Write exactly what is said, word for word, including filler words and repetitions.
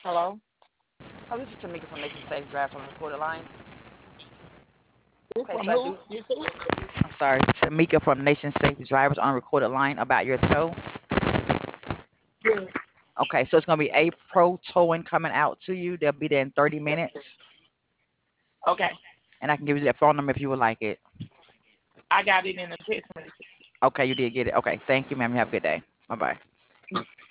Hello? Oh, this is Tamika from Nation Safe Drive on the recorded line. You Okay, from so I who? do. You said? I'm sorry, Tamika from Nation Safe Drivers on recorded line about your tow. Yeah. Okay, so it's gonna be A Pro Towing coming out to you. They'll be there in thirty minutes, Okay. and I can give you that phone number if you would like it. I got it in a text message. Okay, you did get it. Okay, thank you, ma'am. You have a good day. Bye bye.